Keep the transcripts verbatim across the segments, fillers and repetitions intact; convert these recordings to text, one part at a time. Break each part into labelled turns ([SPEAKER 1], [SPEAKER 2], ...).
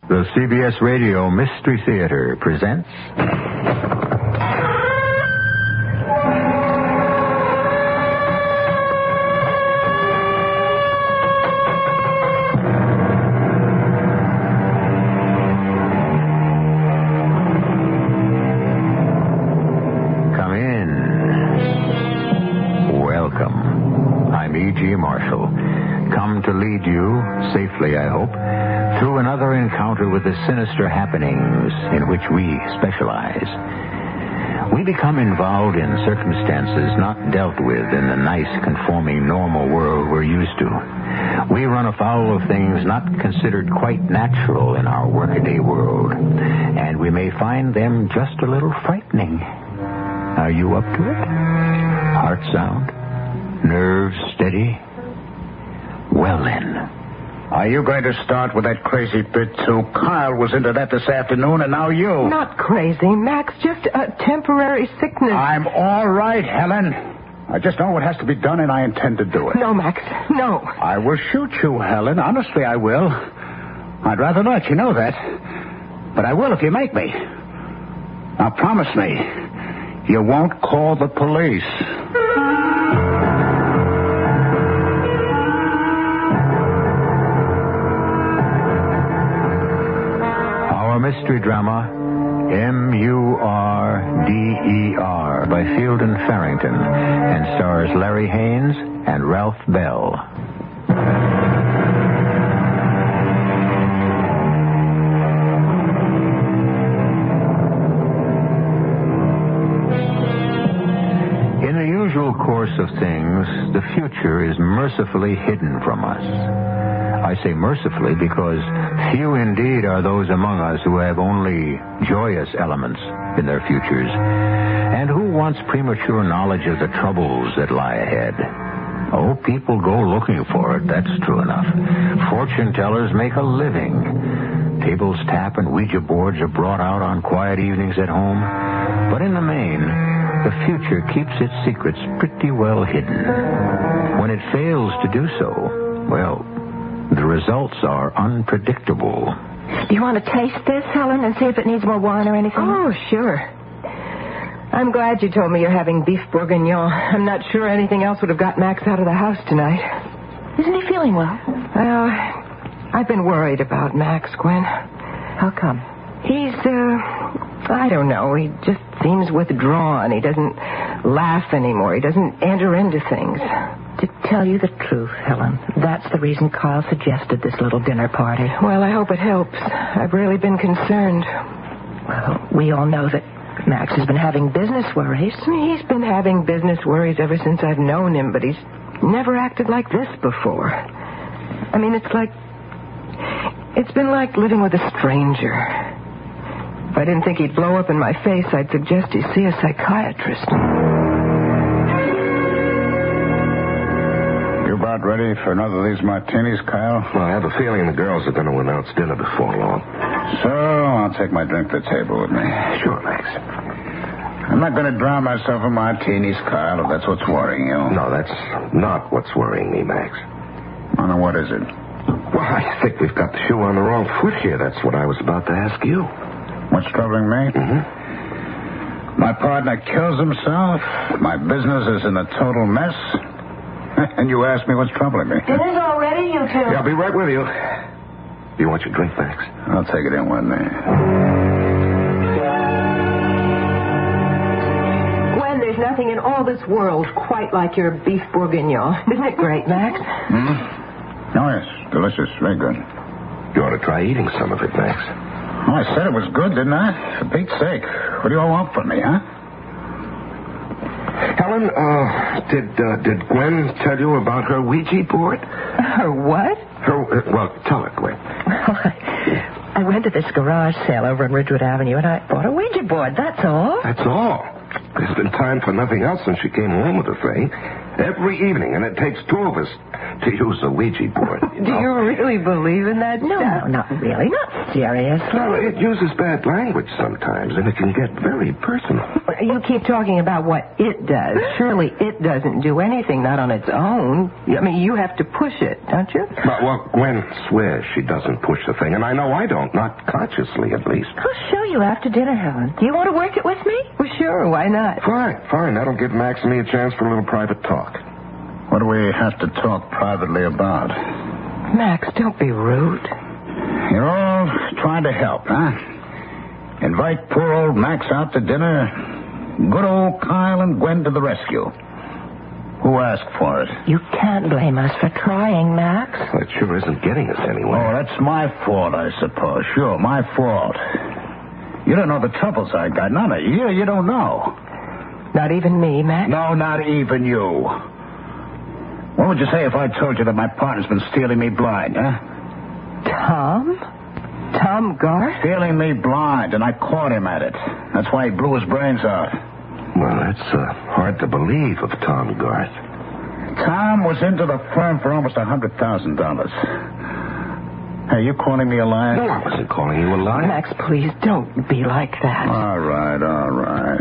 [SPEAKER 1] The C B S Radio Mystery Theater presents... Come in. Welcome. I'm E G. Marshall. Come to lead you, safely I hope, through another encounter with the sinister happenings in which we specialize. We become involved in circumstances not dealt with in the nice, conforming, normal world we're used to. We run afoul of things not considered quite natural in our workaday world, and we may find them just a little frightening. Are you up to it? Heart sound? Nerves steady? Well then.
[SPEAKER 2] Are you going to start with that crazy bit, too? Kyle was into that this afternoon, and now you.
[SPEAKER 3] Not crazy, Max. Just a temporary sickness.
[SPEAKER 2] I'm all right, Helen. I just know what has to be done, and I intend to do it.
[SPEAKER 3] No, Max. No.
[SPEAKER 2] I will shoot you, Helen. Honestly, I will. I'd rather not, you know that. But I will if you make me. Now, promise me, you won't call the police.
[SPEAKER 1] Mystery drama M U R D E R by Field and Farrington and stars Larry Haynes and Ralph Bell. In the usual course of things, the future is mercifully hidden from us. I say mercifully because few indeed are those among us who have only joyous elements in their futures, and who wants premature knowledge of the troubles that lie ahead. Oh, people go looking for it, that's true enough. Fortune tellers make a living. Tables tap and Ouija boards are brought out on quiet evenings at home. But in the main, the future keeps its secrets pretty well hidden. When it fails to do so, well, the results are unpredictable.
[SPEAKER 4] Do you want to taste this, Helen, and see if it needs more wine or anything?
[SPEAKER 3] Oh, sure. I'm glad you told me you're having beef bourguignon. I'm not sure anything else would have got Max out of the house tonight.
[SPEAKER 4] Isn't he feeling well?
[SPEAKER 3] Well, I've been worried about Max, Gwen.
[SPEAKER 4] How come?
[SPEAKER 3] He's, uh, I don't know. He just seems withdrawn. He doesn't laugh anymore. He doesn't enter into things.
[SPEAKER 4] To tell you the truth, Helen, that's the reason Kyle suggested this little dinner party.
[SPEAKER 3] Well, I hope it helps. I've really been concerned.
[SPEAKER 4] Well, we all know that Max has been having business worries.
[SPEAKER 3] He's been having business worries ever since I've known him, but he's never acted like this before. I mean, it's like... It's been like living with a stranger. If I didn't think he'd blow up in my face, I'd suggest he see a psychiatrist.
[SPEAKER 2] About ready for another of these martinis, Kyle?
[SPEAKER 5] Well, I have a feeling the girls are going to announce dinner before long.
[SPEAKER 2] So, I'll take my drink to the table with me.
[SPEAKER 5] Sure, Max.
[SPEAKER 2] I'm not going to drown myself in martinis, Kyle, if that's what's worrying you.
[SPEAKER 5] No, that's not what's worrying me, Max.
[SPEAKER 2] I don't know, what is it?
[SPEAKER 5] Well, I think we've got the shoe on the wrong foot here. That's what I was about to ask you.
[SPEAKER 2] What's troubling me?
[SPEAKER 5] Mm-hmm.
[SPEAKER 2] My partner kills himself. My business is in a total mess. And you asked me what's troubling me.
[SPEAKER 4] Dinner's all ready, you two.
[SPEAKER 5] Yeah, I'll be right with you. Do you want your drink, Max?
[SPEAKER 2] I'll take it in one minute.
[SPEAKER 3] Gwen, there's nothing in all this world quite like your beef bourguignon. Isn't it great, Max?
[SPEAKER 2] Hmm? Oh, yes. Delicious. Very good.
[SPEAKER 5] You ought to try eating some of it, Max.
[SPEAKER 2] Oh, I said it was good, didn't I? For Pete's sake. What do you all want from me, huh?
[SPEAKER 5] Helen, uh, did uh, did Gwen tell you about her Ouija board?
[SPEAKER 3] Her what?
[SPEAKER 5] Her, uh, well, tell it, Gwen.
[SPEAKER 4] Well, I, I went to this garage sale over on Ridgewood Avenue, and I bought a Ouija board, that's all.
[SPEAKER 5] That's all. There's been time for nothing else since she came home with the thing. Every evening, and it takes two of us to use a Ouija board.
[SPEAKER 3] Do you really believe in that
[SPEAKER 4] No,
[SPEAKER 3] stuff?
[SPEAKER 4] no, not really. Not seriously.
[SPEAKER 5] Well, it uses bad language sometimes, and it can get very personal.
[SPEAKER 3] You keep talking about what it does. Surely it doesn't do anything, not on its own. I mean, you have to push it, don't you?
[SPEAKER 5] But, well, Gwen swears she doesn't push the thing, and I know I don't, not consciously at least.
[SPEAKER 4] I'll show you after dinner, Helen. Do you want to work it with me?
[SPEAKER 3] Well, sure, why not?
[SPEAKER 5] Fine, fine. That'll give Max and me a chance for a little private talk.
[SPEAKER 2] What do we have to talk privately about?
[SPEAKER 3] Max, don't be rude.
[SPEAKER 2] You're all trying to help, huh? Invite poor old Max out to dinner. Good old Kyle and Gwen to the rescue. Who asked for it?
[SPEAKER 4] You can't blame us for trying, Max.
[SPEAKER 5] Well, it sure isn't getting us anywhere.
[SPEAKER 2] Oh, that's my fault, I suppose. Sure, my fault. You don't know the troubles I got. None of you. You don't know.
[SPEAKER 3] Not even me, Max?
[SPEAKER 2] No, not even you. What would you say if I told you that my partner's been stealing me blind, huh?
[SPEAKER 3] Tom? Tom Garth?
[SPEAKER 2] Stealing me blind, and I caught him at it. That's why he blew his brains out.
[SPEAKER 5] Well, that's uh, hard to believe of Tom Garth.
[SPEAKER 2] Tom was into the firm for almost a hundred thousand dollars. Hey, you calling me a liar?
[SPEAKER 5] No, I wasn't calling you a liar.
[SPEAKER 3] Max, please don't be like that.
[SPEAKER 2] All right, all right.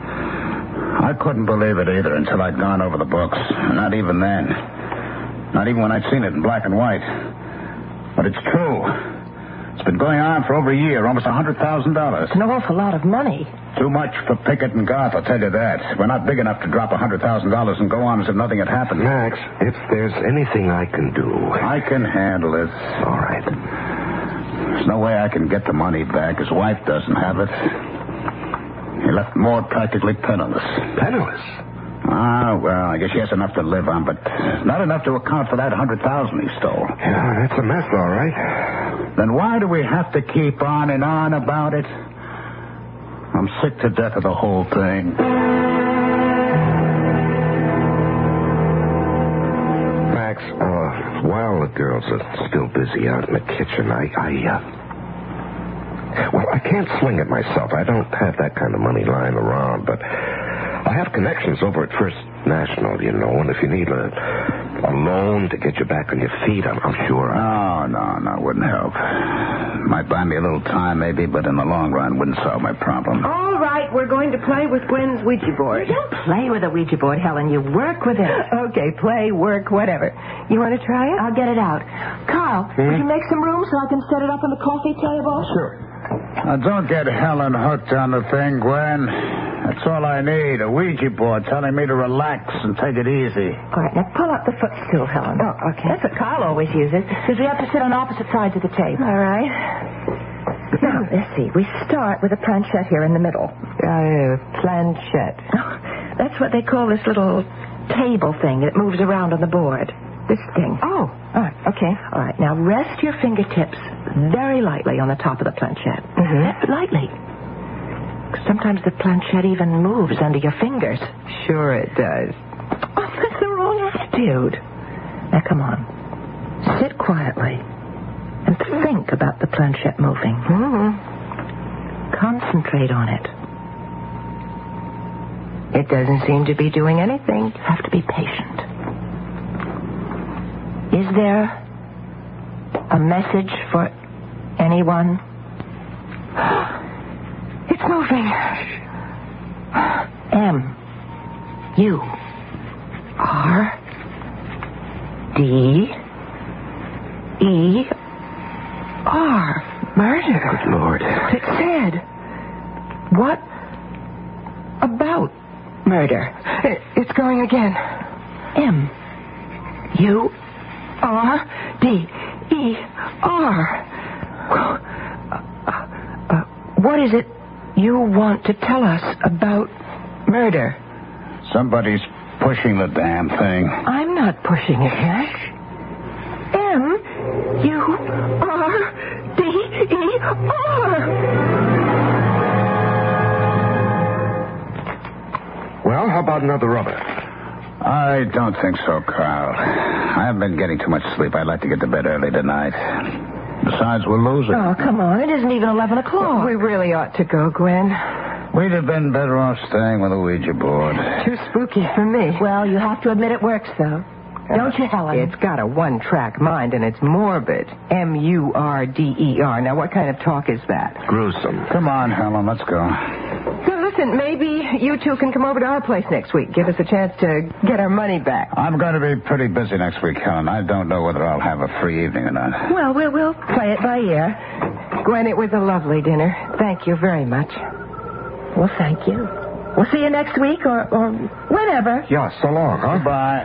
[SPEAKER 2] I couldn't believe it either until I'd gone over the books. Not even then. Not even when I'd seen it in black and white. But it's true. It's been going on for over a year, almost a hundred thousand dollars.
[SPEAKER 3] It's an awful lot of money.
[SPEAKER 2] Too much for Pickett and Garth, I'll tell you that. We're not big enough to drop a hundred thousand dollars and go on as if nothing had happened.
[SPEAKER 5] Max, if there's anything I can do...
[SPEAKER 2] I can handle it.
[SPEAKER 5] All right.
[SPEAKER 2] There's no way I can get the money back. His wife doesn't have it. He left Maud practically penniless.
[SPEAKER 5] Penniless?
[SPEAKER 2] Ah, well, I guess she has enough to live on, but not enough to account for that hundred thousand he stole.
[SPEAKER 5] Yeah, that's a mess, all right.
[SPEAKER 2] Then why do we have to keep on and on about it? I'm sick to death of the whole thing.
[SPEAKER 5] Max, uh, while the girls are still busy out in the kitchen, I, I, uh... Well, I can't swing it myself. I don't have that kind of money lying around, but I have connections over at First National, you know, and if you need a, a loan to get you back on your feet, I'm, I'm sure...
[SPEAKER 2] No, no, no, wouldn't help. Might buy me a little time, maybe, but in the long run, wouldn't solve my problem.
[SPEAKER 3] All right, we're going to play with Gwen's Ouija board.
[SPEAKER 4] You don't play with a Ouija board, Helen. You work with it.
[SPEAKER 3] Okay, play, work, whatever. You want to try it?
[SPEAKER 4] I'll get it out. Carl,
[SPEAKER 5] Hmm?
[SPEAKER 4] would you make some room so I can set it up on the coffee table?
[SPEAKER 5] Sure.
[SPEAKER 2] Now, don't get Helen hooked on the thing, Gwen. That's all I need, a Ouija board telling me to relax and take it easy.
[SPEAKER 4] All right, now pull up the footstool, Helen.
[SPEAKER 3] Oh, okay.
[SPEAKER 4] That's what Carl always uses, because we have to sit on opposite sides of the table.
[SPEAKER 3] All right.
[SPEAKER 4] Now, let's see. We start with a planchette here in the middle.
[SPEAKER 3] Uh, planchette.
[SPEAKER 4] Oh, that's what they call this little table thing that moves around on the board. This thing.
[SPEAKER 3] Oh, all right, okay.
[SPEAKER 4] All right, now rest your fingertips very lightly on the top of the planchette.
[SPEAKER 3] Mm-hmm.
[SPEAKER 4] Lightly. Sometimes the planchette even moves under your fingers.
[SPEAKER 3] Sure it does.
[SPEAKER 4] Oh, that's the wrong attitude. Now, come on. Sit quietly and think about the planchette moving.
[SPEAKER 3] Mm-hmm.
[SPEAKER 4] Concentrate on it.
[SPEAKER 3] It doesn't seem to be doing anything.
[SPEAKER 4] You have to be patient. Is there a message for anyone?
[SPEAKER 3] It's moving.
[SPEAKER 4] M. U. R. D. E. R.
[SPEAKER 3] Murder.
[SPEAKER 5] Good Lord.
[SPEAKER 3] It said.
[SPEAKER 4] What about murder?
[SPEAKER 3] It, it's going again.
[SPEAKER 4] M. U. R. D. E. R. Uh, uh, what is it you want to tell us about murder?
[SPEAKER 2] Somebody's pushing the damn thing.
[SPEAKER 3] I'm not pushing it, Max.
[SPEAKER 4] M. U. R. D. E. R.
[SPEAKER 5] Well, how about another rubber?
[SPEAKER 2] I don't think so, Carl. I haven't been getting too much sleep. I'd like to get to bed early tonight. Besides, we're losing.
[SPEAKER 4] Oh, come on. It isn't even eleven o'clock.
[SPEAKER 3] We really ought to go, Gwen.
[SPEAKER 2] We'd have been better off staying with a Ouija board.
[SPEAKER 3] Too spooky for me.
[SPEAKER 4] Well, you have to admit it works, though. Don't you, Helen?
[SPEAKER 3] It's got a one-track mind, and it's morbid. M U R D E R. Now, what kind of talk is that?
[SPEAKER 5] Gruesome.
[SPEAKER 2] Come on, Helen, let's go.
[SPEAKER 3] So, listen, maybe you two can come over to our place next week. Give us a chance to get our money back.
[SPEAKER 2] I'm going to be pretty busy next week, Helen. I don't know whether I'll have a free evening or not.
[SPEAKER 4] Well, we'll, we'll play it by ear.
[SPEAKER 3] Gwen, it was a lovely dinner. Thank you very much.
[SPEAKER 4] Well, thank you. We'll see you next week or, or whenever.
[SPEAKER 5] Yeah, so long, huh?
[SPEAKER 2] Bye.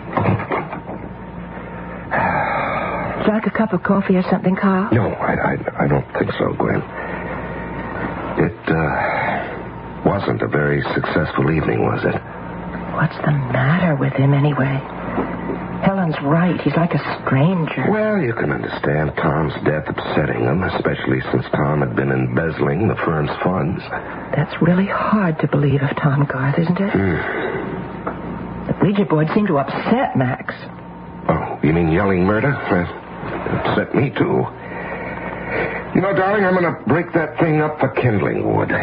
[SPEAKER 4] Would you like a cup of coffee or something, Carl?
[SPEAKER 5] No, I, I, I don't think so, Gwen. It, uh, wasn't a very successful evening, was it?
[SPEAKER 4] What's the matter with him, anyway? Helen's right. He's like a stranger.
[SPEAKER 5] Well, you can understand Tom's death upsetting him, especially since Tom had been embezzling the firm's funds.
[SPEAKER 4] That's really hard to believe of Tom Garth, isn't it?
[SPEAKER 5] Hmm.
[SPEAKER 4] The Ouija board seemed to upset Max.
[SPEAKER 5] Oh, you mean yelling murder? Well, it upset me, too. You know, darling, I'm going to break that thing up for kindling wood.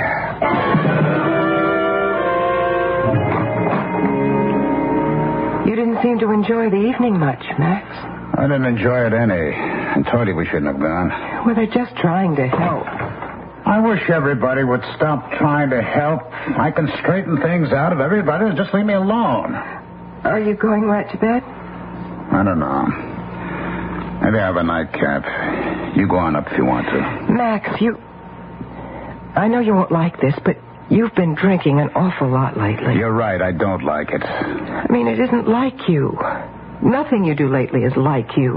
[SPEAKER 3] You didn't seem to enjoy the evening much, Max.
[SPEAKER 2] I didn't enjoy it any. I told you we shouldn't have gone.
[SPEAKER 3] Well, they're just trying to help.
[SPEAKER 2] I wish everybody would stop trying to help. I can straighten things out if everybody would just leave me alone.
[SPEAKER 3] Are you going right to bed?
[SPEAKER 2] I don't know. Maybe I have a nightcap. You go on up if you want to.
[SPEAKER 3] Max, you... I know you won't like this, but you've been drinking an awful lot lately.
[SPEAKER 2] You're right. I don't like it.
[SPEAKER 3] I mean, it isn't like you. Nothing you do lately is like you.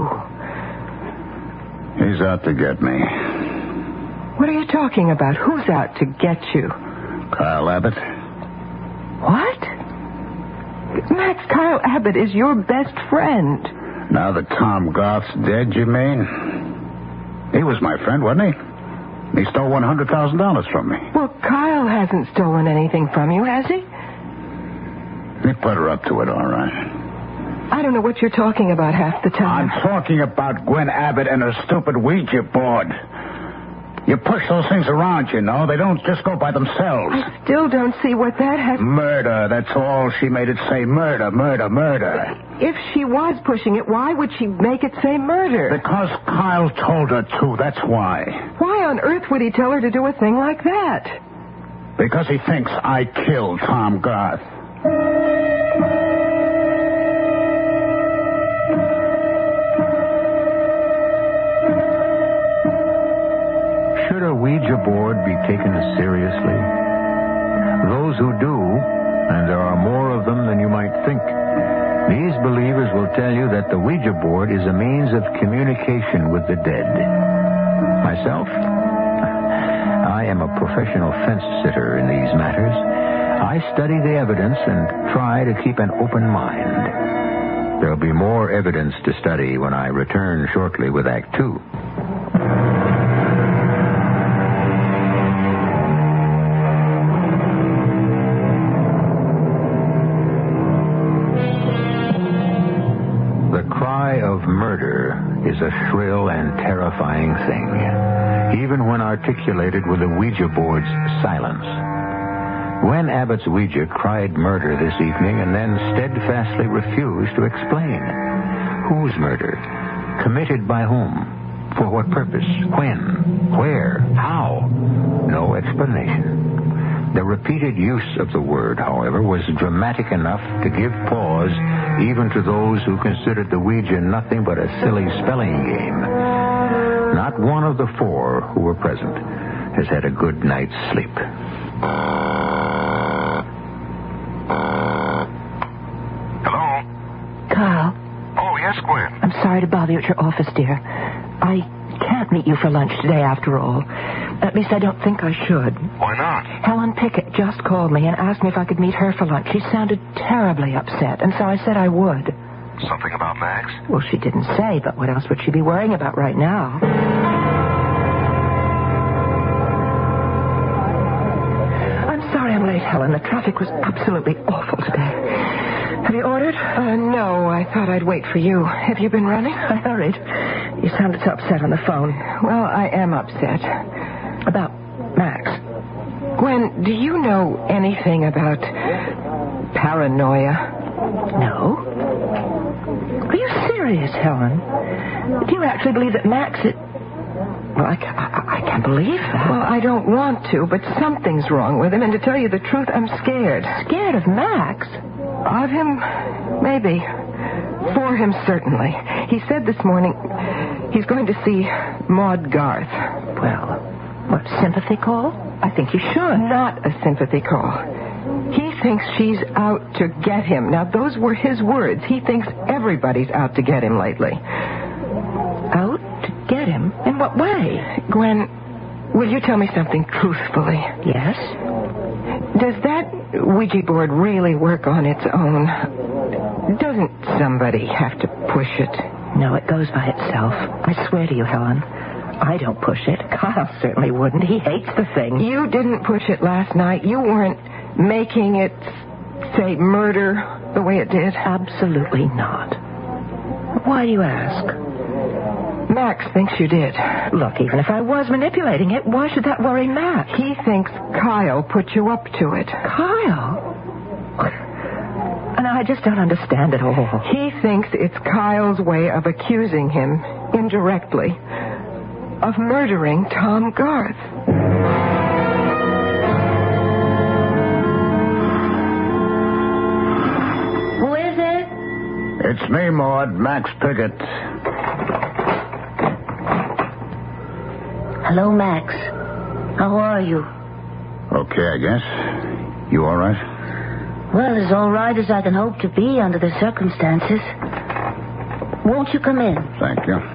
[SPEAKER 2] He's out to get me.
[SPEAKER 3] What are you talking about? Who's out to get you?
[SPEAKER 2] Kyle Abbott.
[SPEAKER 3] What? Max, Kyle Abbott is your best friend.
[SPEAKER 2] Now that Tom Garth's dead, you mean? He was my friend, wasn't he? He stole one hundred thousand dollars from me.
[SPEAKER 3] Well, Kyle hasn't stolen anything from you, has he?
[SPEAKER 2] He put her up to it, all right.
[SPEAKER 3] I don't know what you're talking about half the time.
[SPEAKER 2] I'm talking about Gwen Abbott and her stupid Ouija board. You push those things around, you know. They don't just go by themselves.
[SPEAKER 3] I still don't see what that has...
[SPEAKER 2] Murder, that's all. She made it say murder, murder, murder.
[SPEAKER 3] If she was pushing it, why would she make it say murder?
[SPEAKER 2] Because Kyle told her to, that's why.
[SPEAKER 3] Why on earth would he tell her to do a thing like that?
[SPEAKER 2] Because he thinks I killed Tom Garth.
[SPEAKER 1] Should a Ouija board be taken seriously? Those who do, and there are more of them than you might think, these believers will tell you that the Ouija board is a means of communication with the dead. Myself, I am a professional fence sitter in these matters. I study the evidence and try to keep an open mind. There'll be more evidence to study when I return shortly with Act Two. Is a shrill and terrifying thing, even when articulated with the Ouija board's silence. Gwen Abbott's Ouija cried murder this evening and then steadfastly refused to explain. Whose murder? Committed by whom? For what purpose? When? Where? How? No explanation. The repeated use of the word, however, was dramatic enough to give pause even to those who considered the Ouija nothing but a silly spelling game. Not one of the four who were present has had a good night's sleep.
[SPEAKER 5] Hello?
[SPEAKER 4] Carl.
[SPEAKER 5] Oh, yes, Gwen.
[SPEAKER 4] I'm sorry to bother you at your office, dear. I can't meet you for lunch today, after all. At least I don't think I should.
[SPEAKER 5] Why not?
[SPEAKER 4] Helen Pickett just called me and asked me if I could meet her for lunch. She sounded terribly upset, and so I said I would.
[SPEAKER 5] Something about Max?
[SPEAKER 4] Well, she didn't say, but what else would she be worrying about right now? I'm sorry I'm late, Helen. The traffic was absolutely awful today. Have you ordered?
[SPEAKER 3] Uh, no, I thought I'd wait for you. Have you been running?
[SPEAKER 4] I hurried. You sounded so upset on the phone.
[SPEAKER 3] Well, I am upset.
[SPEAKER 4] About Max.
[SPEAKER 3] Gwen, do you know anything about paranoia?
[SPEAKER 4] No. Are you serious, Helen? Do you actually believe that Max is...
[SPEAKER 3] Well, I, I, I can't believe that. Well, I don't want to, but something's wrong with him, and to tell you the truth, I'm scared.
[SPEAKER 4] Scared of Max?
[SPEAKER 3] Of him, maybe. For him, certainly. He said this morning he's going to see Maud Garth.
[SPEAKER 4] Well, what, sympathy call? I think you should.
[SPEAKER 3] Not a sympathy call. He thinks she's out to get him. Now, those were his words. He thinks everybody's out to get him lately.
[SPEAKER 4] Out to get him? In what way?
[SPEAKER 3] Gwen, will you tell me something truthfully?
[SPEAKER 4] Yes?
[SPEAKER 3] Does that Ouija board really work on its own? Doesn't somebody have to push it?
[SPEAKER 4] No, it goes by itself. I swear to you, Helen. I don't push it. Kyle certainly wouldn't. He hates the thing.
[SPEAKER 3] You didn't push it last night. You weren't making it say murder the way it did.
[SPEAKER 4] Absolutely not. Why do you ask?
[SPEAKER 3] Max thinks you did.
[SPEAKER 4] Look, even if I was manipulating it, why should that worry Max?
[SPEAKER 3] He thinks Kyle put you up to it.
[SPEAKER 4] Kyle? And I just don't understand it all.
[SPEAKER 3] He thinks it's Kyle's way of accusing him, indirectly, of murdering Tom Garth.
[SPEAKER 6] Who is it?
[SPEAKER 2] It's me, Maud, Max Piggott.
[SPEAKER 6] Hello, Max. How are you?
[SPEAKER 2] Okay, I guess. You all right?
[SPEAKER 6] Well, as all right as I can hope to be under the circumstances. Won't you come in?
[SPEAKER 2] Thank you.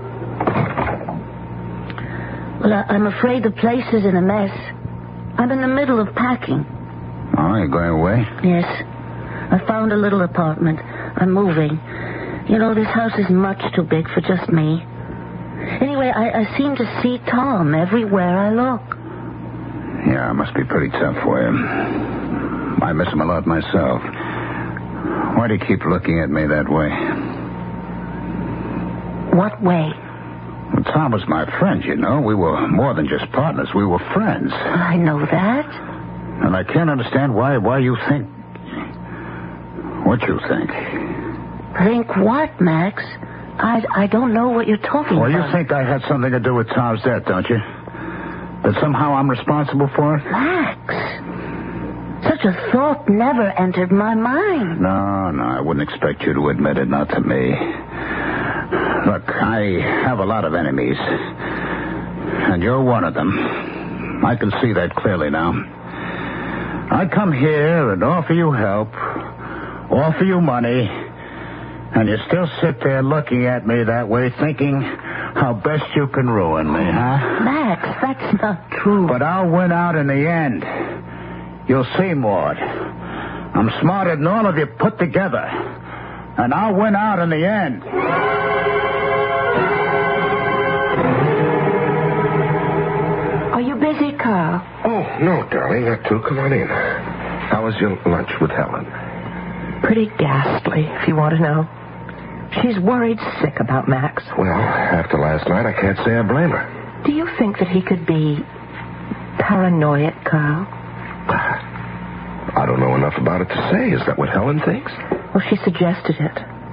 [SPEAKER 6] Well, I- I'm afraid the place is in a mess. I'm in the middle of packing.
[SPEAKER 2] Oh, you're going away?
[SPEAKER 6] Yes. I found a little apartment. I'm moving. You know, this house is much too big for just me. Anyway, I, I seem to see Tom everywhere I look.
[SPEAKER 2] Yeah, it must be pretty tough for you. I miss him a lot myself. Why do you keep looking at me that way?
[SPEAKER 6] What way?
[SPEAKER 2] Well, Tom was my friend, you know. We were more than just partners. We were friends.
[SPEAKER 6] I know that.
[SPEAKER 2] And I can't understand why why you think... what you think.
[SPEAKER 6] Think what, Max? I, I don't know what you're talking
[SPEAKER 2] Well,
[SPEAKER 6] about.
[SPEAKER 2] you think I had something to do with Tom's death, don't you? That somehow I'm responsible for it?
[SPEAKER 6] Max, such a thought never entered my mind.
[SPEAKER 2] No, no, I wouldn't expect you to admit it, not to me. Look, I have a lot of enemies. And you're one of them. I can see that clearly now. I come here and offer you help, offer you money, and you still sit there looking at me that way, thinking how best you can ruin me, huh?
[SPEAKER 6] Max, that's not true.
[SPEAKER 2] But I'll win out in the end. You'll see, Maud. I'm smarter than all of you put together. And I'll win out in the end.
[SPEAKER 4] Are you busy, Carl?
[SPEAKER 5] Oh, no, darling, not too. Come on in. How was your lunch with Helen?
[SPEAKER 4] Pretty ghastly, if you want to know. She's worried sick about Max.
[SPEAKER 5] Well, after last night, I can't say I blame her.
[SPEAKER 4] Do you think that he could be paranoid, Carl?
[SPEAKER 5] I don't know enough about it to say. Is that what Helen thinks?
[SPEAKER 4] Well, she suggested it.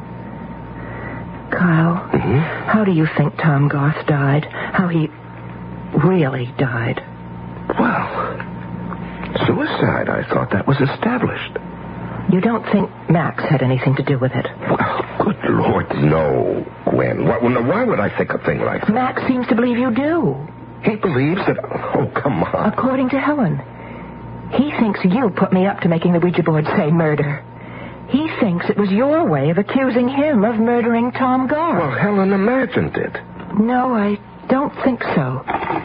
[SPEAKER 4] Kyle,
[SPEAKER 5] Mm-hmm.
[SPEAKER 4] how do you think Tom Garth died? How he really died?
[SPEAKER 5] Well, suicide. I thought that was established.
[SPEAKER 4] You don't think Max had anything to do with it?
[SPEAKER 5] Well, good Lord, no, Gwen. Why, why would I think a thing like that?
[SPEAKER 4] Max seems to believe you do.
[SPEAKER 5] He believes that... Oh, come on.
[SPEAKER 4] According to Helen, he thinks you put me up to making the Ouija board say murder. He thinks it was your way of accusing him of murdering Tom Garth.
[SPEAKER 5] Well, Helen imagined it.
[SPEAKER 4] No, I don't think so.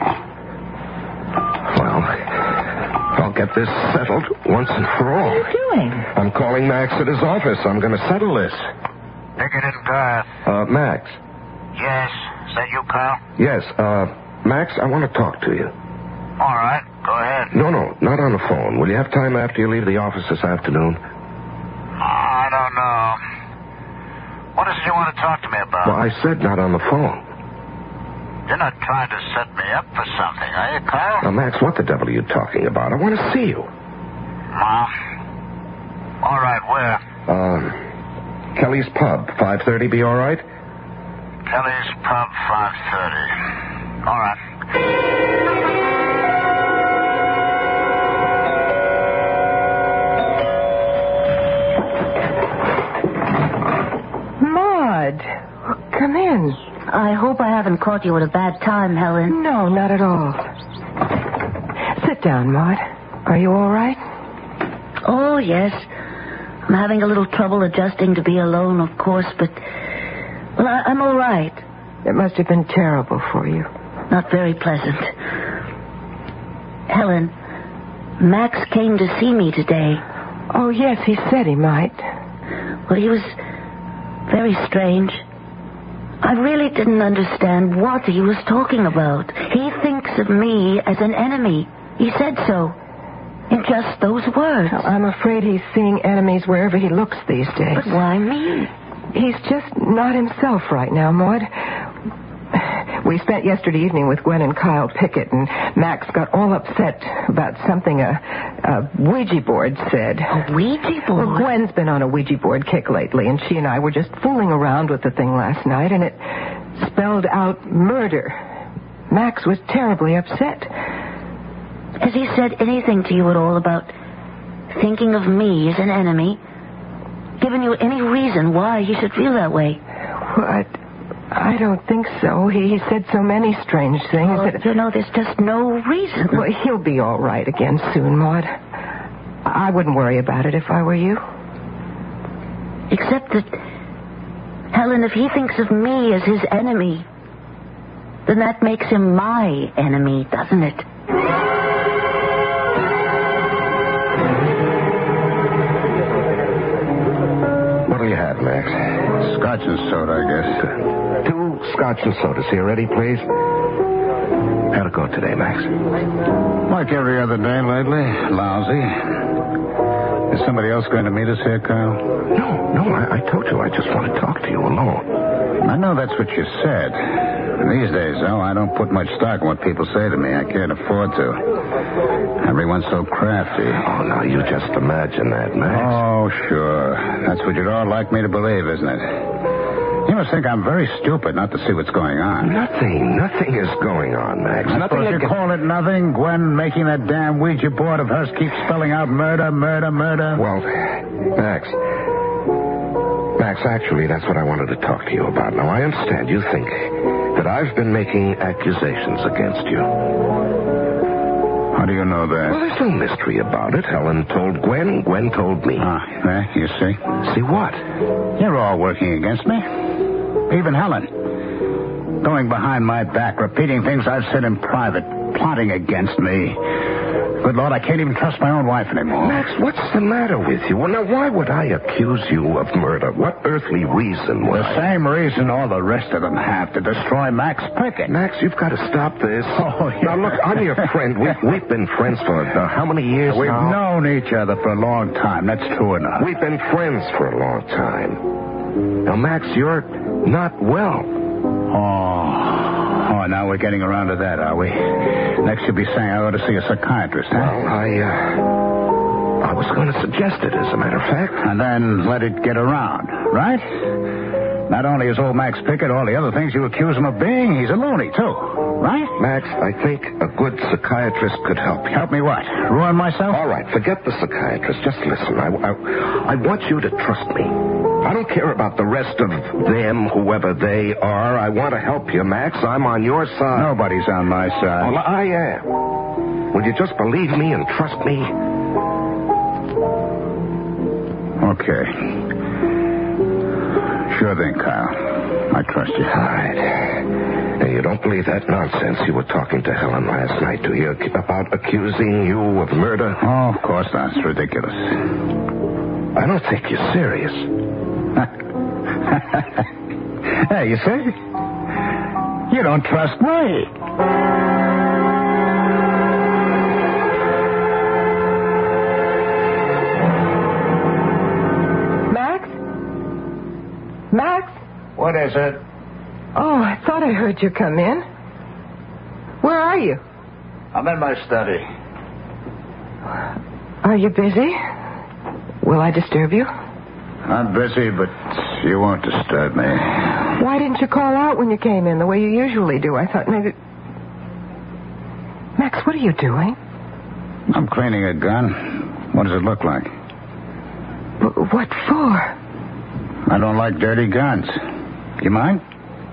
[SPEAKER 5] Well, I'll get this settled once and for all.
[SPEAKER 4] What are you doing?
[SPEAKER 5] I'm calling Max at his office. I'm going to settle this.
[SPEAKER 7] Piggott and Garth.
[SPEAKER 5] Uh, Max.
[SPEAKER 7] Yes. Is that you, Carl?
[SPEAKER 5] Yes, uh, Max, I want to talk to you.
[SPEAKER 7] All right. Go ahead.
[SPEAKER 5] No, no, not on the phone. Will you have time after you leave the office this afternoon?
[SPEAKER 7] I don't know. What is it you want to talk to me about?
[SPEAKER 5] Well, I said not on the phone.
[SPEAKER 7] You're not trying to set me up for something, are you, Carl?
[SPEAKER 5] Now, Max, what the devil are you talking about? I want to see you.
[SPEAKER 7] Mom. All right, where?
[SPEAKER 5] Um, Kelly's Pub, five thirty be all right?
[SPEAKER 7] Kelly's Pub, five thirty. All right.
[SPEAKER 3] Maud, come in.
[SPEAKER 6] I hope I haven't caught you at a bad time, Helen.
[SPEAKER 3] No, not at all. Sit down, Maud. Are you all right?
[SPEAKER 6] Oh, yes. I'm having a little trouble adjusting to be alone, of course, but... Well, I, I'm all right.
[SPEAKER 3] It must have been terrible for you.
[SPEAKER 6] Not very pleasant. Helen, Max came to see me today.
[SPEAKER 3] Oh, yes, he said he might.
[SPEAKER 6] Well, he was very strange. I really didn't understand what he was talking about. He thinks of me as an enemy. He said so. In just those words.
[SPEAKER 3] Well, I'm afraid he's seeing enemies wherever he looks these days.
[SPEAKER 6] But why me?
[SPEAKER 3] He's just not himself right now, Maud. We spent yesterday evening with Gwen and Kyle Pickett, and Max got all upset about something a, a Ouija board said.
[SPEAKER 6] A Ouija board?
[SPEAKER 3] Well, Gwen's been on a Ouija board kick lately, and she and I were just fooling around with the thing last night, and it spelled out murder. Max was terribly upset.
[SPEAKER 6] Has he said anything to you at all about thinking of me as an enemy? Given you any reason why he should feel that way?
[SPEAKER 3] What? I don't think so. He, he said so many strange things.
[SPEAKER 6] Oh,
[SPEAKER 3] that...
[SPEAKER 6] You know, there's just no reason.
[SPEAKER 3] Well, he'll be all right again soon, Maud. I wouldn't worry about it if I were you.
[SPEAKER 6] Except that, Helen, if he thinks of me as his enemy, then that makes him my enemy, doesn't it?
[SPEAKER 5] What do you have, Max?
[SPEAKER 2] Scotch and soda, I guess.
[SPEAKER 5] Two scotch and sodas here, ready, please? How'd it go today, Max?
[SPEAKER 2] Like every other day lately. Lousy. Is somebody else going to meet us here, Kyle?
[SPEAKER 5] No, no, I, I told you I just want to talk to you alone.
[SPEAKER 2] I know that's what you said. These days, though, I don't put much stock in what people say to me. I can't afford to. Everyone's so crafty.
[SPEAKER 5] Oh, now you just imagine that, Max.
[SPEAKER 2] Oh, sure. That's what you'd all like me to believe, isn't it? You must think I'm very stupid not to see what's going on.
[SPEAKER 5] Nothing, nothing is going on, Max.
[SPEAKER 2] I
[SPEAKER 5] Nothing.
[SPEAKER 2] suppose you call it nothing? Gwen making that damn Ouija board of hers keep spelling out murder, murder, murder?
[SPEAKER 5] Well, Max... Max, actually, that's what I wanted to talk to you about. Now, I understand you think that I've been making accusations against you.
[SPEAKER 2] How do you know that?
[SPEAKER 5] Well, there's no mystery about it. Helen told Gwen, Gwen told me.
[SPEAKER 2] Ah, there, you see?
[SPEAKER 5] See what?
[SPEAKER 2] You're all working against me. Even Helen. Going behind my back, repeating things I've said in private, plotting against me. Good Lord, I can't even trust my own wife anymore.
[SPEAKER 5] Max, what's the matter with you? Well, now, why would I accuse you of murder? What earthly reason would
[SPEAKER 2] The
[SPEAKER 5] I...
[SPEAKER 2] same reason all the rest of them have, to destroy Max Pickett.
[SPEAKER 5] Max, you've got to stop this.
[SPEAKER 2] Oh, yeah.
[SPEAKER 5] Now, look, I'm your friend. We've, we've been friends for uh, how many years
[SPEAKER 2] We've
[SPEAKER 5] now?
[SPEAKER 2] known each other for a long time. That's true enough.
[SPEAKER 5] We've been friends for a long time. Now, Max, you're not well.
[SPEAKER 2] Oh... Oh, now we're getting around to that, are we? Next you'll be saying I ought to see a psychiatrist, huh?
[SPEAKER 5] Well, I, uh... I was going to suggest it, as a matter of fact.
[SPEAKER 2] And then let it get around, right? Not only is old Max Pickett all the other things you accuse him of being, he's a loony, too. Right?
[SPEAKER 5] Max, I think a good psychiatrist could help you.
[SPEAKER 2] Help me what? Ruin myself?
[SPEAKER 5] All right, forget the psychiatrist. Just listen. I, I, I want you to trust me. I don't care about the rest of them, whoever they are. I want to help you, Max. I'm on your side.
[SPEAKER 2] Nobody's on my side.
[SPEAKER 5] Well, I am. Will you just believe me and trust me?
[SPEAKER 2] Okay. Sure thing, Kyle. I trust you.
[SPEAKER 5] All right. Now, you don't believe that nonsense you were talking to Helen last night, do you? About accusing you of murder?
[SPEAKER 2] Oh, of course not. It's ridiculous.
[SPEAKER 5] I don't think you're serious.
[SPEAKER 2] Hey, you see? You don't trust me.
[SPEAKER 3] Max? Max?
[SPEAKER 2] What is it?
[SPEAKER 3] Oh, I thought I heard you come in. Where are you?
[SPEAKER 2] I'm in my study.
[SPEAKER 3] Are you busy? Will I disturb you?
[SPEAKER 2] I'm busy, but you won't disturb me.
[SPEAKER 3] Why didn't you call out when you came in the way you usually do? I thought maybe... Max, what are you doing?
[SPEAKER 2] I'm cleaning a gun. What does it look like?
[SPEAKER 3] W- what for?
[SPEAKER 2] I don't like dirty guns. You mind?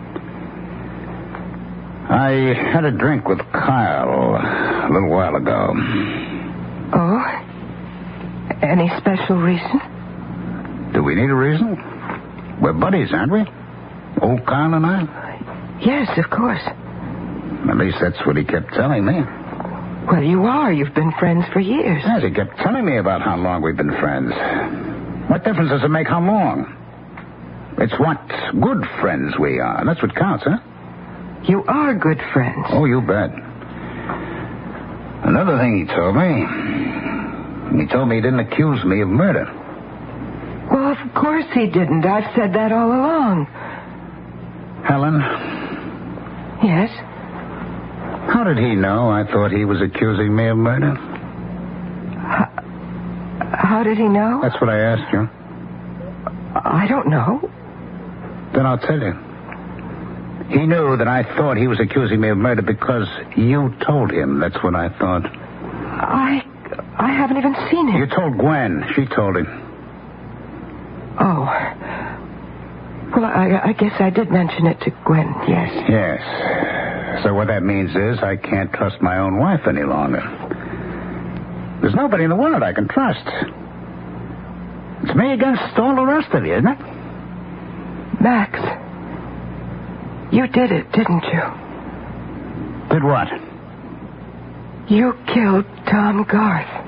[SPEAKER 2] I had a drink with Kyle a little while ago.
[SPEAKER 3] Oh? Any special reason?
[SPEAKER 2] Do we need a reason? We're buddies, aren't we? Old Kyle and I?
[SPEAKER 3] Yes, of course.
[SPEAKER 2] At least that's what he kept telling me.
[SPEAKER 3] Well, you are. You've been friends for years.
[SPEAKER 2] Yes, he kept telling me about how long we've been friends. What difference does it make how long? It's what good friends we are. That's what counts, huh?
[SPEAKER 3] You are good friends.
[SPEAKER 2] Oh, you bet. Another thing he told me. He told me he didn't accuse me of murder.
[SPEAKER 3] Well, of course he didn't. I've said that all along.
[SPEAKER 2] Helen?
[SPEAKER 3] Yes?
[SPEAKER 2] How did he know I thought he was accusing me of murder?
[SPEAKER 3] How, how did he know?
[SPEAKER 2] That's what I asked you.
[SPEAKER 3] I don't know.
[SPEAKER 2] Then I'll tell you. He knew that I thought he was accusing me of murder because you told him. That's what I thought.
[SPEAKER 3] I... I haven't even seen him.
[SPEAKER 2] You told Gwen. She told him.
[SPEAKER 3] Oh. Well, I, I guess I did mention it to Gwen, yes.
[SPEAKER 2] Yes. So what that means is I can't trust my own wife any longer. There's nobody in the world I can trust. It's me against all the rest of you, isn't it?
[SPEAKER 3] Max, you did it, didn't you?
[SPEAKER 2] Did what?
[SPEAKER 3] You killed Tom Garth.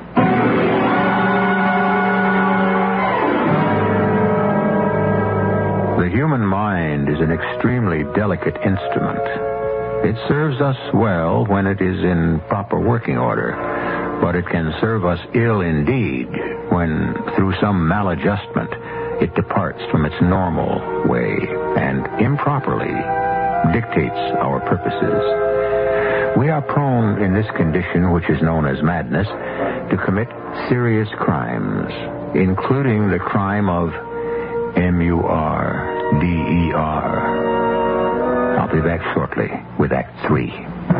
[SPEAKER 1] The human mind is an extremely delicate instrument. It serves us well when it is in proper working order, but it can serve us ill indeed when, through some maladjustment, it departs from its normal way and improperly dictates our purposes. We are prone in this condition, which is known as madness, to commit serious crimes, including the crime of M U R D E R. I'll be back shortly with Act Three.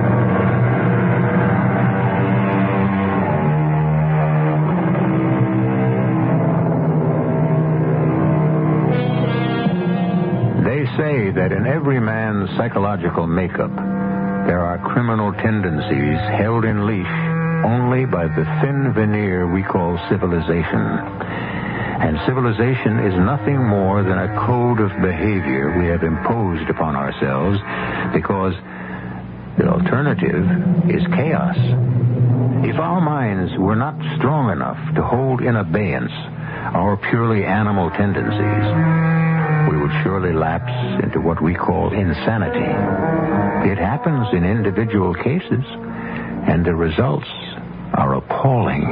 [SPEAKER 1] They say that in every man's psychological makeup, there are criminal tendencies held in leash only by the thin veneer we call civilization. And civilization is nothing more than a code of behavior we have imposed upon ourselves because the alternative is chaos. If our minds were not strong enough to hold in abeyance our purely animal tendencies, we would surely lapse into what we call insanity. It happens in individual cases, and the results are appalling.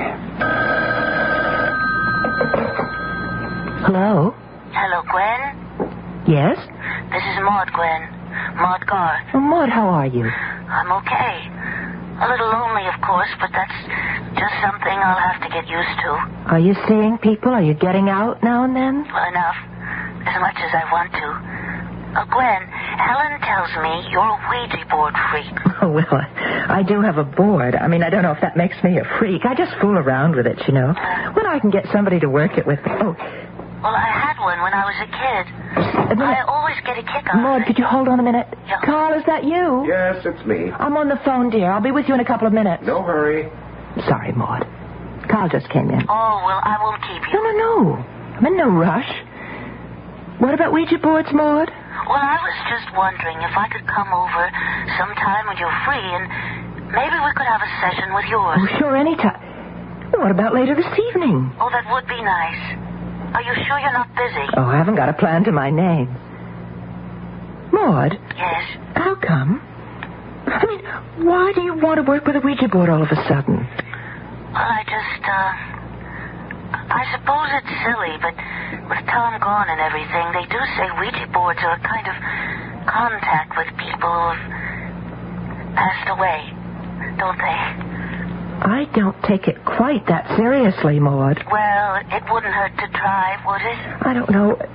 [SPEAKER 6] Hello?
[SPEAKER 8] Hello, Gwen?
[SPEAKER 6] Yes?
[SPEAKER 8] This is Maud, Gwen. Maud Garth.
[SPEAKER 6] Oh, Maud, how are you?
[SPEAKER 8] I'm okay. A little lonely, of course, but that's just something I'll have to get used to.
[SPEAKER 6] Are you seeing people? Are you getting out now and then?
[SPEAKER 8] Well, enough. As much as I want to. Oh, Gwen, Helen tells me you're a Ouija board freak.
[SPEAKER 4] Oh, well, I, I do have a board. I mean, I don't know if that makes me a freak. I just fool around with it, you know. When I can get somebody to work it with me. Oh.
[SPEAKER 8] Well, I had one when I was a kid. I always get a kick out
[SPEAKER 4] Maud,
[SPEAKER 8] of it.
[SPEAKER 4] could you hold on a minute?
[SPEAKER 8] Yeah.
[SPEAKER 4] Carl, is that you?
[SPEAKER 5] Yes, it's me.
[SPEAKER 4] I'm on the phone, dear. I'll be with you in a couple of minutes.
[SPEAKER 5] No hurry.
[SPEAKER 4] Sorry, Maud. Carl just came in.
[SPEAKER 8] Oh, well, I won't keep you.
[SPEAKER 4] No, no, no. I'm in no rush. What about Ouija boards, Maud?
[SPEAKER 8] Well, I was just wondering if I could come over sometime when you're free and maybe we could have a session with yours.
[SPEAKER 4] Oh, sure, anytime. What about later this evening?
[SPEAKER 8] Oh, that would be nice. Are you sure you're not busy?
[SPEAKER 4] Oh, I haven't got a plan to my name. Maud?
[SPEAKER 8] Yes?
[SPEAKER 4] How come? I mean, why do you want to work with a Ouija board all of a sudden?
[SPEAKER 8] Well, I just, uh... I suppose it's silly, but with Tom gone and everything, they do say Ouija boards are a kind of contact with people who've passed away, don't they?
[SPEAKER 4] I don't take it quite that seriously, Maud.
[SPEAKER 8] Well, it wouldn't hurt to try, would it?
[SPEAKER 4] I don't know.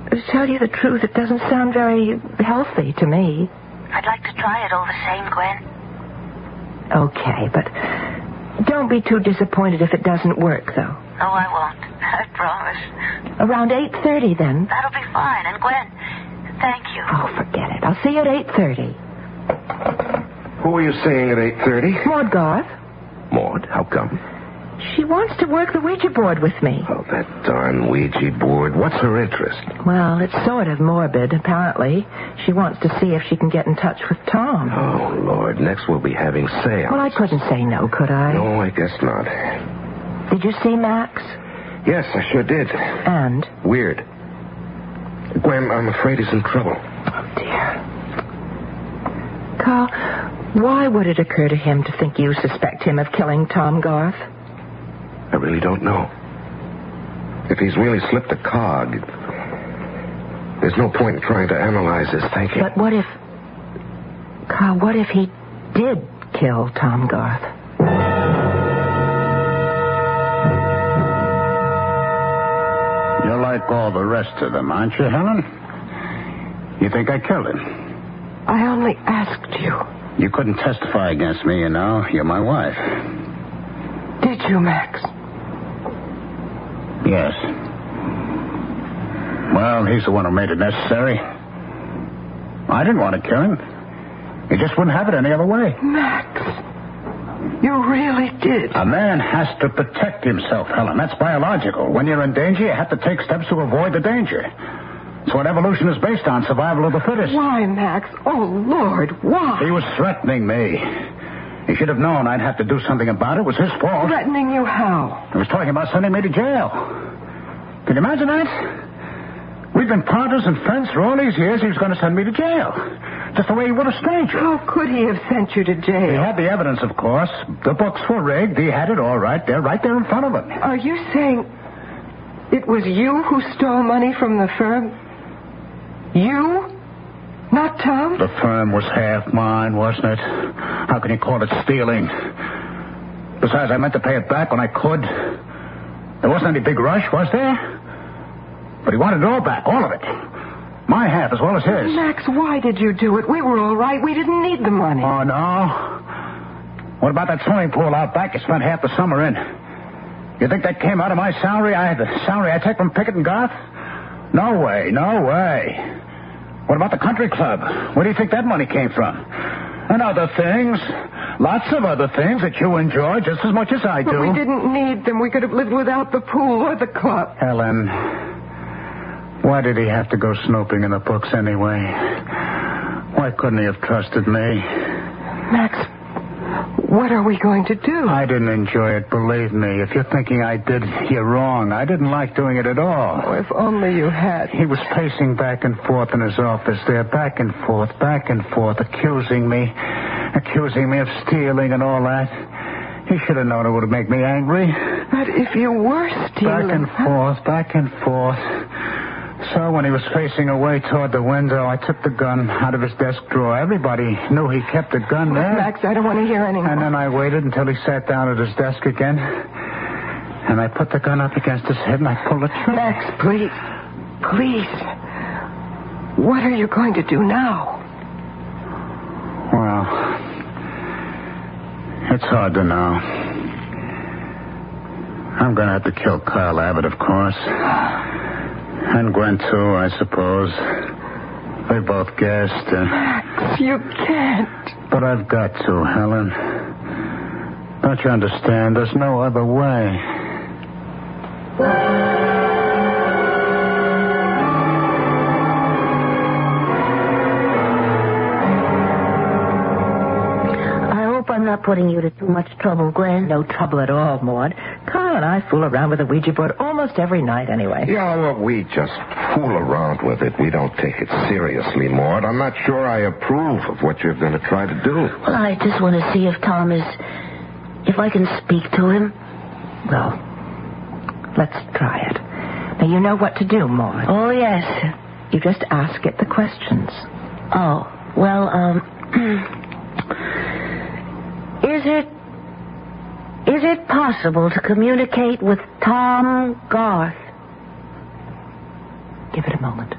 [SPEAKER 4] to tell you the truth, it doesn't sound very healthy to me.
[SPEAKER 8] I'd like to try it all the same, Gwen.
[SPEAKER 4] Okay, but don't be too disappointed if it doesn't work, though.
[SPEAKER 8] No, I won't. I promise.
[SPEAKER 4] Around eight thirty, then.
[SPEAKER 8] That'll be fine. And, Gwen, thank you.
[SPEAKER 4] Oh, forget it. I'll see you at eight thirty.
[SPEAKER 5] Who are you seeing at eight thirty?
[SPEAKER 4] Maud Garth.
[SPEAKER 5] Maud? How come?
[SPEAKER 4] She wants to work the Ouija board with me.
[SPEAKER 5] Oh, that darn Ouija board. What's her interest?
[SPEAKER 4] Well, it's sort of morbid, apparently. She wants to see if she can get in touch with Tom.
[SPEAKER 5] Oh, Lord. Next we'll be having seance.
[SPEAKER 4] Well, I couldn't say no, could I?
[SPEAKER 5] No, I guess not.
[SPEAKER 4] Did you see Max?
[SPEAKER 5] Yes, I sure did.
[SPEAKER 4] And?
[SPEAKER 5] Weird. Gwen, I'm afraid he's in trouble.
[SPEAKER 4] Oh, dear. Carl, why would it occur to him to think you suspect him of killing Tom Garth?
[SPEAKER 5] I really don't know. If he's really slipped a cog, there's no point in trying to analyze his thinking.
[SPEAKER 4] But what if... Carl, what if he did kill Tom Garth?
[SPEAKER 2] You're like all the rest of them, aren't you, Helen? You think I killed him?
[SPEAKER 3] I only asked you.
[SPEAKER 2] You couldn't testify against me, you know. You're my wife.
[SPEAKER 3] Did you, Max?
[SPEAKER 2] Yes. Well, he's the one who made it necessary. I didn't want to kill him. He just wouldn't have it any other way.
[SPEAKER 3] Max, you really did.
[SPEAKER 2] A man has to protect himself, Helen. That's biological. When you're in danger, you have to take steps to avoid the danger. It's what evolution is based on, survival of the fittest.
[SPEAKER 3] Why, Max? Oh, Lord, why?
[SPEAKER 2] He was threatening me. He should have known I'd have to do something about it. It was his fault.
[SPEAKER 3] Threatening you how?
[SPEAKER 2] He was talking about sending me to jail. Can you imagine that? We've been partners and friends for all these years. He was going to send me to jail. Just the way he would a stranger.
[SPEAKER 3] How could he have sent you to jail?
[SPEAKER 2] He had the evidence, of course. The books were rigged. He had it all right there, right there in front of him.
[SPEAKER 3] Are you saying it was you who stole money from the firm? You? Not Tom?
[SPEAKER 2] The firm was half mine, wasn't it? How can you call it stealing? Besides, I meant to pay it back when I could. There wasn't any big rush, was there? But he wanted it all back, all of it. My half as well as his.
[SPEAKER 3] Max, why did you do it? We were all right. We didn't need the money.
[SPEAKER 2] Oh, no? What about that swimming pool out back you spent half the summer in? You think that came out of my salary? I had the salary I take from Pickett and Garth? No way, no way. What about the country club? Where do you think that money came from? And other things. Lots of other things that you enjoy just as much as I do.
[SPEAKER 3] But we didn't need them. We could have lived without the pool or the club.
[SPEAKER 2] Helen, why did he have to go snooping in the books anyway? Why couldn't he have trusted me?
[SPEAKER 3] Max, what are we going to do?
[SPEAKER 2] I didn't enjoy it, believe me. If you're thinking I did, you're wrong. I didn't like doing it at all.
[SPEAKER 3] Oh, if only you had.
[SPEAKER 2] He was pacing back and forth in his office there, back and forth, back and forth, accusing me, accusing me of stealing and all that. He should have known it would make me angry.
[SPEAKER 3] But if you were stealing...
[SPEAKER 2] Back and forth, back and forth. So when he was facing away toward the window, I took the gun out of his desk drawer. Everybody knew he kept the gun there.
[SPEAKER 3] Max, I don't want to hear any more.
[SPEAKER 2] And then I waited until he sat down at his desk again. And I put the gun up against his head and I pulled the trigger.
[SPEAKER 3] Max, please. Please. What are you going to do now?
[SPEAKER 2] Well, it's hard to know. I'm going to have to kill Kyle Abbott, of course. And Gwen, too, I suppose. They both guessed. Uh...
[SPEAKER 3] Max, you can't.
[SPEAKER 2] But I've got to, Helen. Don't you understand? There's no other way.
[SPEAKER 6] I'm not putting you to too much trouble, Gwen.
[SPEAKER 4] No trouble at all, Maud. Carl and I fool around with the Ouija board almost every night anyway.
[SPEAKER 5] Yeah, well, we just fool around with it. We don't take it seriously, Maud. I'm not sure I approve of what you're going to try to do.
[SPEAKER 6] Well, I just want to see if Tom is... if I can speak to him.
[SPEAKER 4] Well, let's try it. Now, you know what to do, Maud.
[SPEAKER 6] Oh, yes.
[SPEAKER 4] You just ask it the questions.
[SPEAKER 6] Oh, well, um... Is it... Is it possible to communicate with Tom Garth?
[SPEAKER 4] Give it a moment.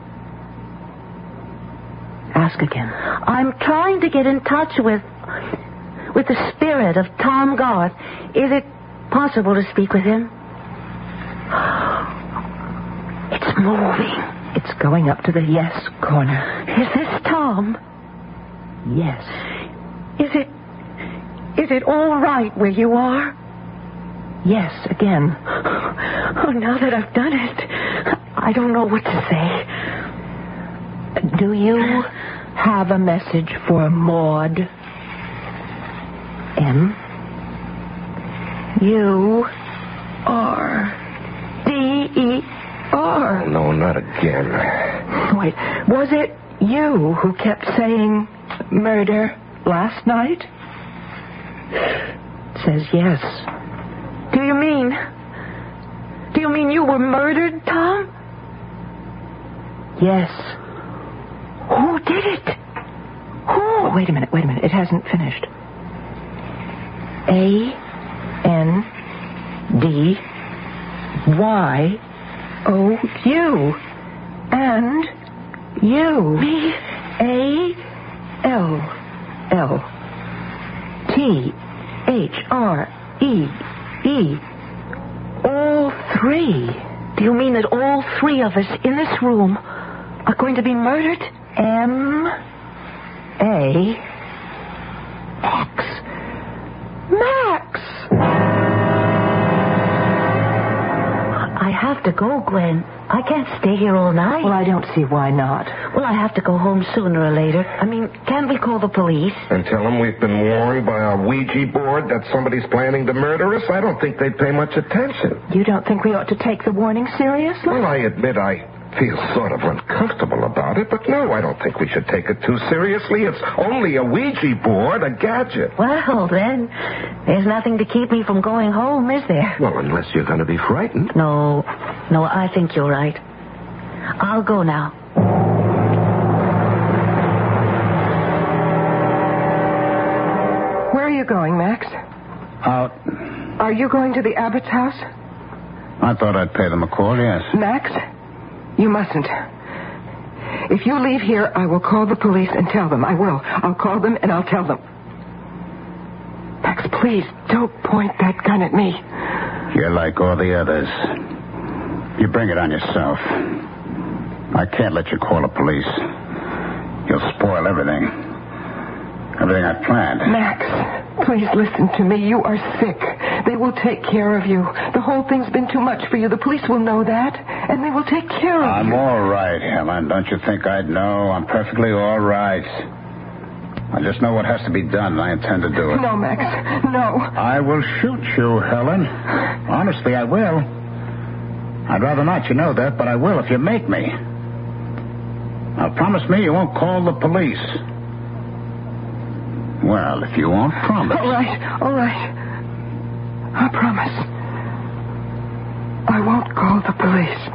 [SPEAKER 4] Ask again.
[SPEAKER 6] I'm trying to get in touch with... with the spirit of Tom Garth. Is it possible to speak with him? It's moving.
[SPEAKER 4] It's going up to the yes corner.
[SPEAKER 6] Is this Tom?
[SPEAKER 4] Yes.
[SPEAKER 6] Is it... is it all right where you are?
[SPEAKER 4] Yes, again.
[SPEAKER 6] Oh, now that I've done it, I don't know what to say.
[SPEAKER 4] Do you have a message for Maud? M.
[SPEAKER 6] U R D E R.
[SPEAKER 5] Oh, no, not again.
[SPEAKER 4] Wait, was it you who kept saying murder last night? It says yes.
[SPEAKER 6] Do you mean... Do you mean you were murdered, Tom?
[SPEAKER 4] Yes.
[SPEAKER 6] Who did it? Who?
[SPEAKER 4] Oh, wait a minute, wait a minute. It hasn't finished. A N D Y O U. And you.
[SPEAKER 6] Me?
[SPEAKER 4] A L L T H R E E. All three.
[SPEAKER 6] Do you mean that all three of us in this room are going to be murdered?
[SPEAKER 4] M A X. Max!
[SPEAKER 6] I have to go, Gwen. I can't stay here all night.
[SPEAKER 4] Well, I don't see why not.
[SPEAKER 6] Well, I have to go home sooner or later. I mean, can't we call the police?
[SPEAKER 5] And tell them we've been warned by our Ouija board that somebody's planning to murder us? I don't think they'd pay much attention.
[SPEAKER 4] You don't think we ought to take the warning seriously?
[SPEAKER 5] Well, I admit I feel sort of uncomfortable about it, but no, I don't think we should take it too seriously. It's only a Ouija board, a gadget.
[SPEAKER 6] Well, then, there's nothing to keep me from going home, is there?
[SPEAKER 5] Well, unless you're going to be frightened.
[SPEAKER 6] No, no, I think you're right. I'll go now.
[SPEAKER 3] Where are you going, Max?
[SPEAKER 2] Out.
[SPEAKER 3] Are you going to the Abbott's house?
[SPEAKER 2] I thought I'd pay them a call, yes.
[SPEAKER 3] Max, you mustn't. If you leave here, I will call the police and tell them. I will. I'll call them and I'll tell them. Max, please, don't point that gun at me.
[SPEAKER 2] You're like all the others. You bring it on yourself. I can't let you call the police. You'll spoil everything. Everything I planned.
[SPEAKER 3] Max, please listen to me. You are sick. They will take care of you. The whole thing's been too much for you. The police will know that, and they will take care of
[SPEAKER 2] I'm
[SPEAKER 3] you.
[SPEAKER 2] I'm all right, Helen. Don't you think I'd know? I'm perfectly all right. I just know what has to be done, and I intend to do it.
[SPEAKER 3] No, Max. No.
[SPEAKER 2] I will shoot you, Helen. Honestly, I will. I'd rather not, you know that, but I will if you make me. Now, promise me you won't call the police. Well, if you won't promise.
[SPEAKER 3] All right, all right. I promise. I won't call the police.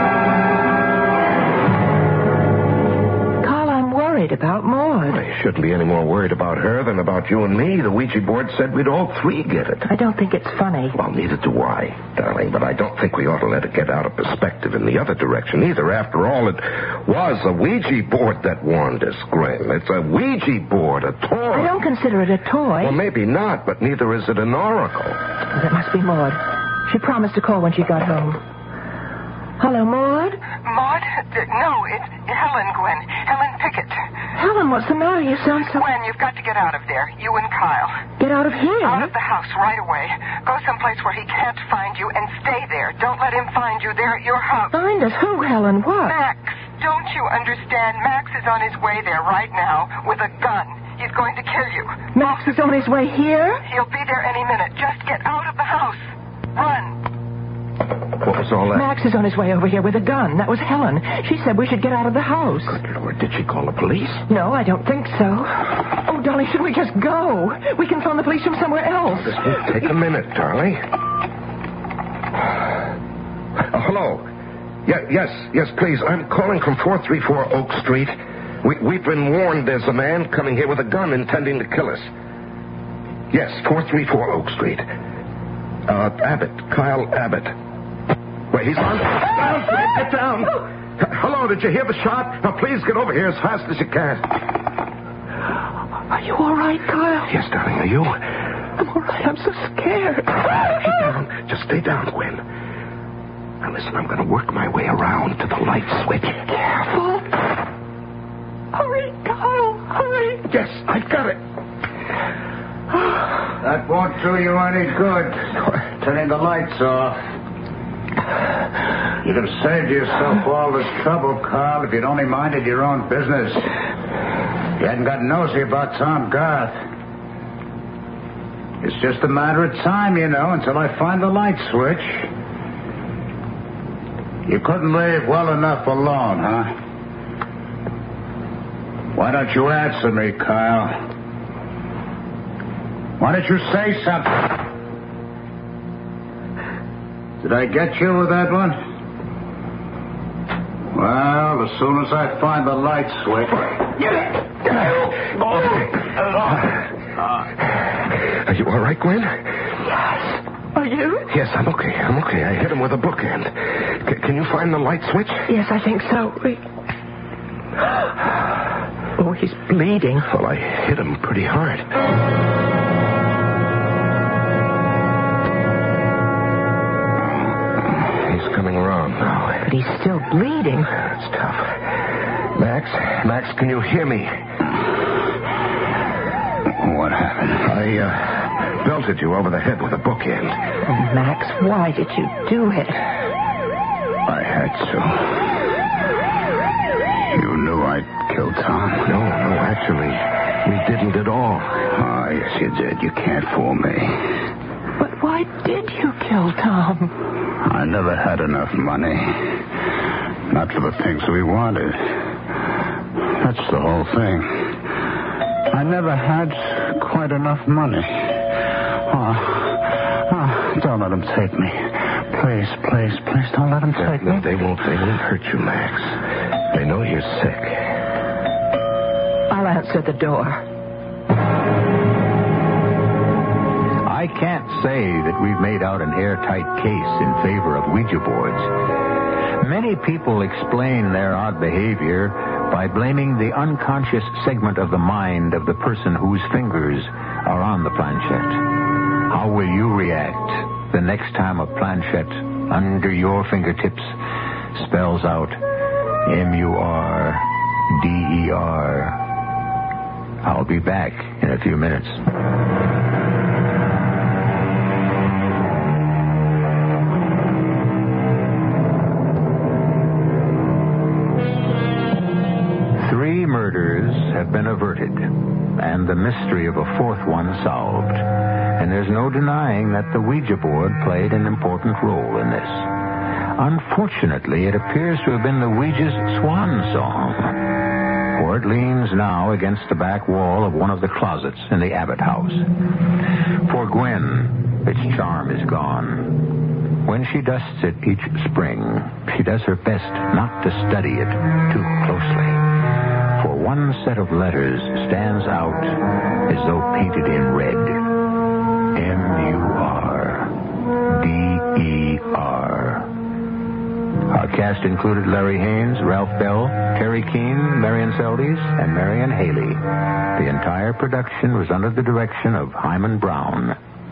[SPEAKER 4] Carl, I'm worried about Maud.
[SPEAKER 5] I shouldn't be any more worried about her than about you and me. The Ouija board said we'd all three get it.
[SPEAKER 4] I don't think it's funny.
[SPEAKER 5] Well, neither do I, darling, but I don't think we ought to let it get out of perspective in the other direction either. After all, it was a Ouija board that warned us, Gwen. It's a Ouija board, a toy.
[SPEAKER 4] I don't consider it a toy.
[SPEAKER 5] Well, maybe not, but neither is it an oracle.
[SPEAKER 4] Oh, that must be Maud. She promised to call when she got home. Hello, Maud?
[SPEAKER 3] Maud? No, it's Helen, Gwen. Helen Pickett.
[SPEAKER 4] Helen, what's the matter? You sound so...
[SPEAKER 3] Gwen, you've got to get out of there. You and Kyle.
[SPEAKER 4] Get out of here?
[SPEAKER 3] Out of the house right away. Go someplace where he can't find you and stay there. Don't let him find you there at your house.
[SPEAKER 4] Find us? Who, Helen? What?
[SPEAKER 3] Max, don't you understand? Max is on his way there right now with a gun. He's going to kill you.
[SPEAKER 4] Max is on his way here?
[SPEAKER 3] He'll be there any minute. Just get out of the house. Run.
[SPEAKER 5] What was all that?
[SPEAKER 4] Max is on his way over here with a gun. That was Helen. She said we should get out of the house.
[SPEAKER 5] Good Lord, did she call the police?
[SPEAKER 4] No, I don't think so. Oh, darling, should we just go? We can phone the police from somewhere else.
[SPEAKER 5] This will take a minute, darling. Uh, hello. Yeah, yes, yes, please. I'm calling from four three four Oak Street. We, we've been warned there's a man coming here with a gun intending to kill us. Yes, four three four Oak Street. Uh, Abbott, Kyle Abbott. Wait, he's on. Get down, Fred, get down. Hello, did you hear the shot? Now, please get over here as fast as you can.
[SPEAKER 3] Are you all right, Kyle?
[SPEAKER 5] Yes, darling, are you?
[SPEAKER 3] I'm all right. I'm so scared.
[SPEAKER 5] Stay down. Just stay down, Gwen. Now, listen, I'm going to work my way around to the light switch.
[SPEAKER 3] Careful. Hurry, Kyle. Hurry.
[SPEAKER 5] Yes, I got it.
[SPEAKER 2] That won't do you any good. Turning the lights off. You could have saved yourself all this trouble, Carl, if you'd only minded your own business. You hadn't got nosy about Tom Garth. It's just a matter of time, you know, until I find the light switch. You couldn't leave well enough alone, huh? Why don't you answer me, Kyle? Why don't you say something? Did I get you with that one? Well, as soon as I find the light switch...
[SPEAKER 5] Are you all right, Gwen?
[SPEAKER 3] Yes. Are you?
[SPEAKER 5] Yes, I'm okay. I'm okay. I hit him with a bookend. C- can you find the light switch?
[SPEAKER 3] Yes, I think so. We... Oh, he's bleeding.
[SPEAKER 5] Well, I hit him pretty hard. He's coming around now.
[SPEAKER 3] But he's still bleeding.
[SPEAKER 5] It's tough. Max? Max, can you hear me?
[SPEAKER 2] What happened?
[SPEAKER 5] I, uh, belted you over the head with a bookend.
[SPEAKER 3] Oh, Max, why did you do it?
[SPEAKER 2] I had to. You knew I'd kill Tom.
[SPEAKER 5] No, no, actually, we didn't at all.
[SPEAKER 2] Oh, yes, you did. You can't fool me.
[SPEAKER 3] But why did you kill Tom?
[SPEAKER 2] I never had enough money. Not for the things we wanted. That's the whole thing. I never had quite enough money. Oh, oh, don't let them take me. Please, please, please don't let them take
[SPEAKER 5] no,
[SPEAKER 2] me.
[SPEAKER 5] No, they won't. They won't hurt you, Max. They know you're sick.
[SPEAKER 3] I'll answer the door.
[SPEAKER 1] I can't say that we've made out an airtight case in favor of Ouija boards. Many people explain their odd behavior by blaming the unconscious segment of the mind of the person whose fingers are on the planchette. How will you react the next time a planchette under your fingertips spells out M U R D E R? I'll be back in a few minutes. Three murders have been averted, and the mystery of a fourth one solved. And there's no denying that the Ouija board played an important role in this. Unfortunately, it appears to have been the Ouija's swan song, for it leans now against the back wall of one of the closets in the Abbott house. For Gwen, its charm is gone. When she dusts it each spring, she does her best not to study it too closely. For one set of letters stands out as though painted in red. M U R D E R. Our cast included Larry Haynes, Ralph Bell, Terry Keane, Marion Seldes, and Marion Haley. The entire production was under the direction of Hyman Brown.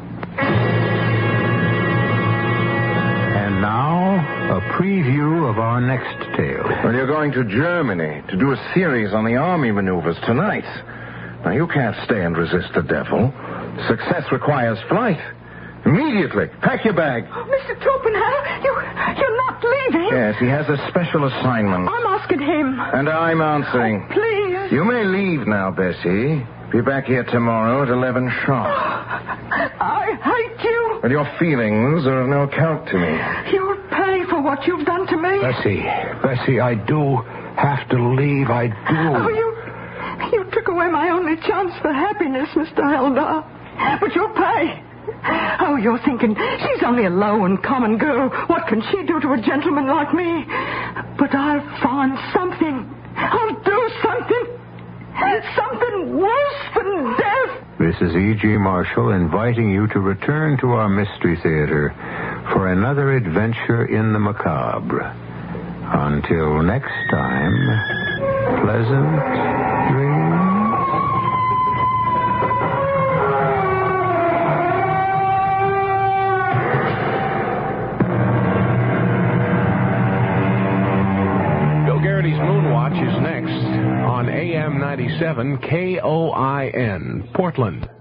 [SPEAKER 1] And now, a preview of our next tale.
[SPEAKER 9] Well, you're going to Germany to do a series on the army maneuvers tonight. Now, you can't stay and resist the devil. Success requires flight. Immediately. Pack your bag.
[SPEAKER 4] Oh, Mister Torpenhow, you, you're not leaving.
[SPEAKER 9] Yes, he has a special assignment.
[SPEAKER 4] I'm asking him.
[SPEAKER 9] And I'm answering.
[SPEAKER 4] Oh, please.
[SPEAKER 9] You may leave now, Bessie. Be back here tomorrow at eleven sharp.
[SPEAKER 4] I hate you.
[SPEAKER 9] But your feelings are of no account to me.
[SPEAKER 4] You'll pay for what you've done to me.
[SPEAKER 2] Bessie, Bessie, I do have to leave. I do.
[SPEAKER 4] Oh, you, you took away my only chance for happiness, Mister Eldar. But you'll pay. Oh, you're thinking, she's only a low and common girl. What can she do to a gentleman like me? But I'll find something. I'll do something. Something worse than death.
[SPEAKER 1] This is E G. Marshall inviting you to return to our Mystery Theater for another adventure in the macabre. Until next time, pleasant dreams.
[SPEAKER 10] Bill Garrity's Moonwatch is next on A M ninety-seven K O I N, Portland.